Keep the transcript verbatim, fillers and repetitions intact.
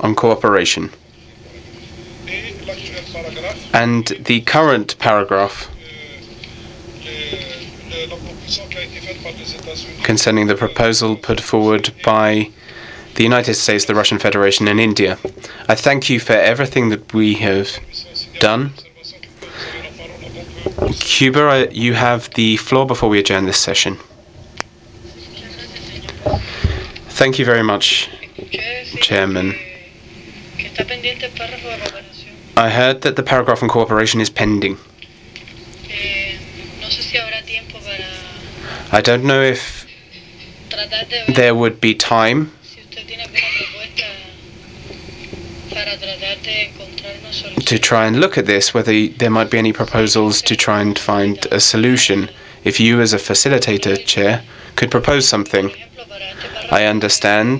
on cooperation. And the current paragraph concerning the proposal put forward by the United States, the Russian Federation, and India. I thank you for everything that we have done. Cuba, you have the floor before we adjourn this session. Thank you very much, Chairman. I heard that the paragraph on cooperation is pending. I don't know if there would be time to try and look at this, whether there might be any proposals to try and find a solution. If you as a facilitator, Chair, could propose something. I understand